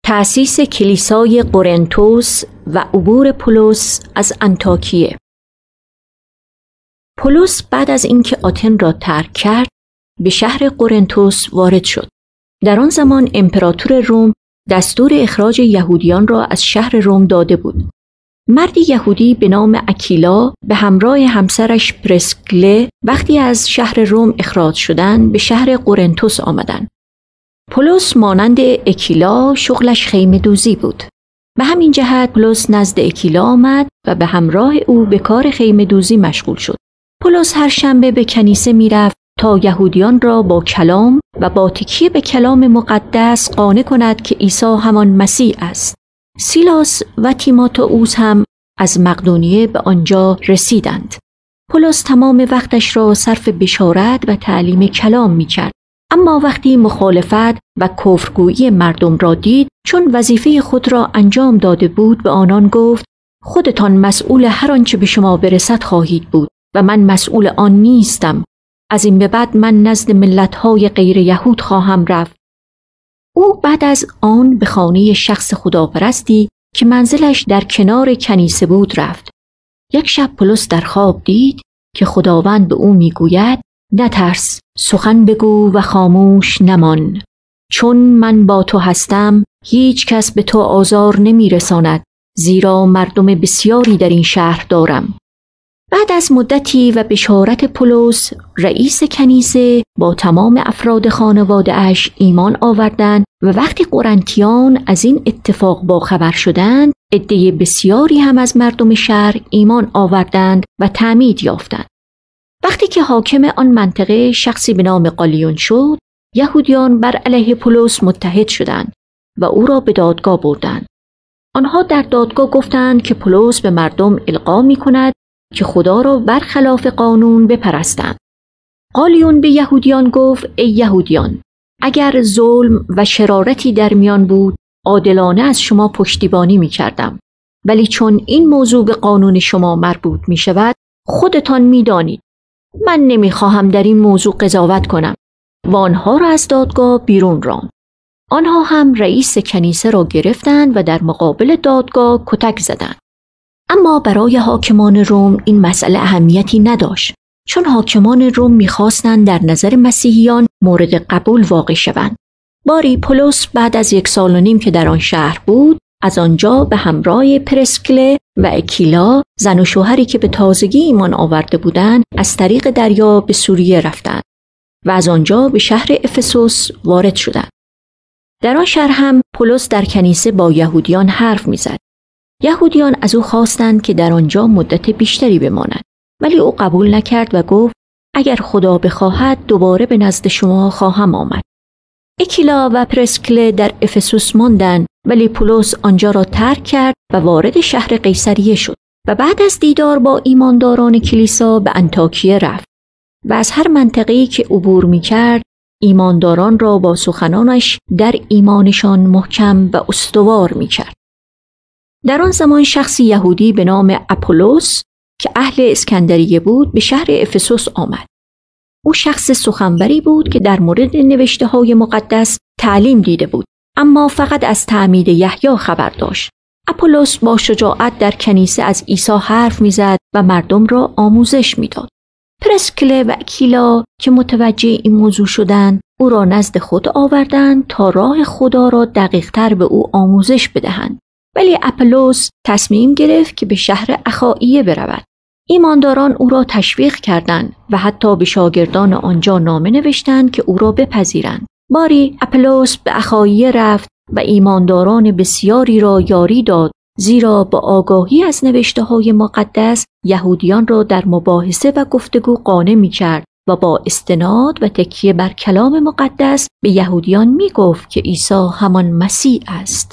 تأسیس کلیسای قرنتوس و عبور پولس از انطاکیه. پولس بعد از اینکه آتن را ترک کرد، به شهر قرنتوس وارد شد. در آن زمان امپراتور روم دستور اخراج یهودیان را از شهر روم داده بود. مردی یهودی به نام اکیلا به همراه همسرش پرسکله وقتی از شهر روم اخراج شدند به شهر قرنتوس آمدند. پولس مانند اکیلا شغلش خیمه دوزی بود. به همین جهت پولس نزد اکیلا آمد و به همراه او به کار خیمه دوزی مشغول شد. پولس هر شنبه به کنیسه میرفت تا یهودیان را با کلام و با تکیه به کلام مقدس قانع کند که عیسی همان مسیح است. سیلاس و تیموتائوس هم از مقدونیه به آنجا رسیدند. پولس تمام وقتش را صرف بشارت و تعلیم کلام می‌کرد. اما وقتی مخالفت و کفرگویی مردم را دید، چون وظیفه خود را انجام داده بود، به آنان گفت: خودتان مسئول هر آنچه به شما برسد خواهید بود و من مسئول آن نیستم. از این به بعد من نزد ملت‌های غیر یهود خواهم رفت. او بعد از آن به خانه شخص خداپرستی که منزلش در کنار کنیسه بود رفت. یک شب پولس در خواب دید که خداوند به او میگوید: نترس، سخن بگو و خاموش نمان. چون من با تو هستم، هیچ کس به تو آزار نمیرساند، زیرا مردم بسیاری در این شهر دارم. بعد از مدتی و بشارت پولس، رئیس کنیسه با تمام افراد خانواده اش ایمان آوردند و وقتی قرنتیان از این اتفاق باخبر شدند، عده بسیاری هم از مردم شهر ایمان آوردند و تعمید یافتند. وقتی که حاکم آن منطقه شخصی به نام قالیون شد، یهودیان بر علیه پولس متحد شدند و او را به دادگاه بردند. آنها در دادگاه گفتند که پولس به مردم القا می‌کند که خدا را برخلاف قانون بپرستند. قالیون به یهودیان گفت: ای یهودیان، اگر ظلم و شرارتی در میان بود، عادلانه از شما پشتیبانی می‌کردم. ولی چون این موضوع به قانون شما مربوط می‌شود، خودتان می‌دانید. من نمی‌خواهم در این موضوع قضاوت کنم. و آنها را از دادگاه بیرون راند. آنها هم رئیس کنیسه را گرفتند و در مقابل دادگاه کتک زدند. اما برای حاکمان روم این مسئله اهمیتی نداشت، چون حاکمان روم می‌خواستند در نظر مسیحیان مورد قبول واقع شوند. باری پولس بعد از 1.5 سال که در آن شهر بود، از آنجا به همراه پرسکله و اکیلا، زن و شوهری که به تازگی ایمان آورده بودند، از طریق دریا به سوریه رفتند و از آنجا به شهر افسوس وارد شدند. در آن شهر هم پولس در کنیسه با یهودیان حرف می‌زد. یهودیان از او خواستند که در آنجا مدت بیشتری بماند، ولی او قبول نکرد و گفت: اگر خدا بخواهد دوباره به نزد شما خواهم آمد. اکیلا و پرسکله در افسوس ماندند، ولی پولس آنجا را ترک کرد و وارد شهر قیصریه شد و بعد از دیدار با ایمانداران کلیسا به انطاکیه رفت و از هر منطقه‌ای که عبور می‌کرد، ایمانداران را با سخنانش در ایمانشان محکم و استوار می‌کرد. در آن زمان شخصی یهودی به نام اپولوس که اهل اسکندریه بود به شهر افسوس آمد. او شخص سخنوری بود که در مورد نوشته‌های مقدس تعلیم دیده بود، اما فقط از تعمید یحیی خبر داشت. اپولوس با شجاعت در کنیسه از عیسی حرف می‌زد و مردم را آموزش می‌داد. پرسکله و اکیلا که متوجه این موضوع شدند، او را نزد خود آوردند تا راه خدا را دقیق‌تر به او آموزش بدهند. ولی اپولوس تصمیم گرفت که به شهر اخائیه برود. ایمانداران او را تشویق کردند و حتی به شاگردان آنجا نامه نوشتند که او را بپذیرند. باری اپولوس به اخائیه رفت و ایمانداران بسیاری را یاری داد، زیرا با آگاهی از نوشته‌های مقدس یهودیان را در مباحثه و گفتگو قانع می‌کرد و با استناد و تکیه بر کلام مقدس به یهودیان می‌گفت که عیسی همان مسیح است.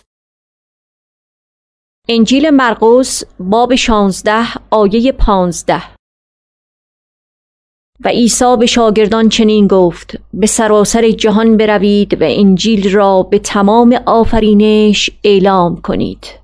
انجیل مرقس باب 16 آیه 15. و عیسی به شاگردان چنین گفت: به سراسر جهان بروید و انجیل را به تمام آفرینش اعلام کنید.